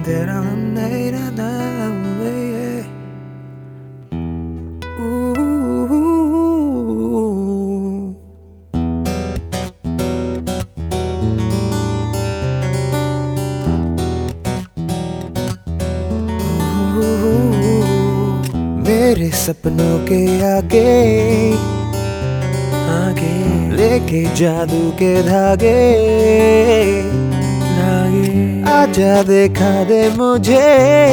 तेरा नहीं रहना ये मेरे सपनों के आगे आगे लेके जादू के धागे आजा दिखा दे मुझे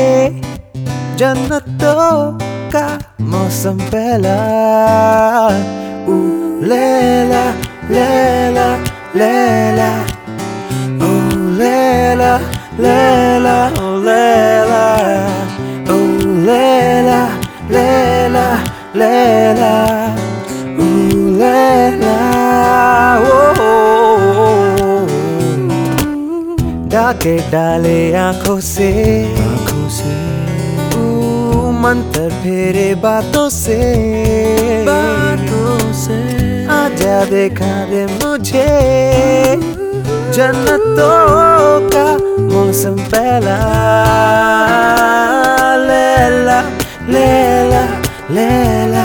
जन्नतों का मौसम पहला लैला लैला लैला ओ लैला लैला ओ लैला ओ लैला लैला लैला ओ लैला डाके डाले आंखों से मंतर फेरे बातों से आजा दिखा दे मुझे जन्नतों का मौसम पहला लैला लैला लैला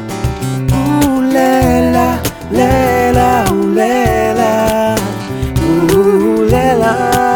लैला लैला लैला लैला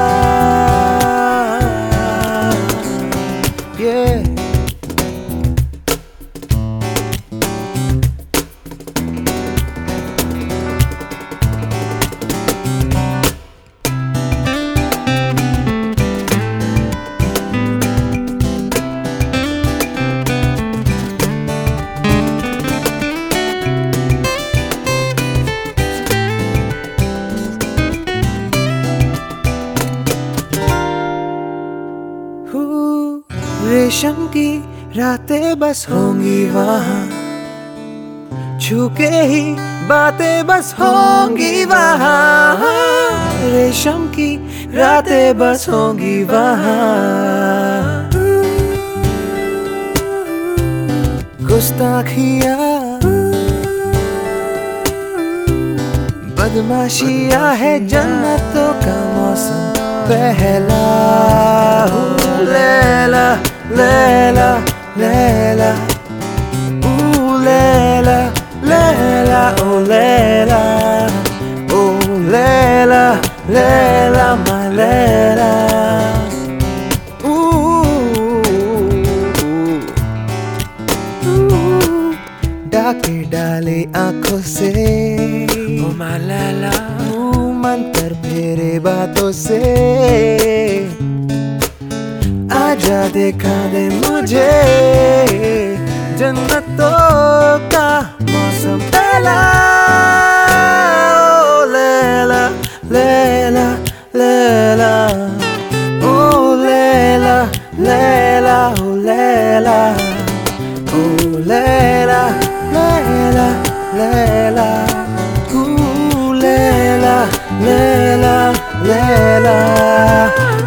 रेशम की रातें बस होंगी वहाँ छू के ही बातें बस होंगी वहाँ रेशम की रातें बस होंगी वहाँ गुस्ताखियाँ बदमाशियाँ है जन्नतों का मौसम पहला लैला लैला लैला लैला लैला ओ लैला ओ लैला लैला मा लैला डाके डाले आंखों से ओ मा लैला मंतर फेरे बातों से आजा दिखा दे मुझे जन्नतों का मौसम पहला ओ लैला लैला लैला ओ लैला लैला ओ लैला ओ लैला लैला लैला लैला लैला लैला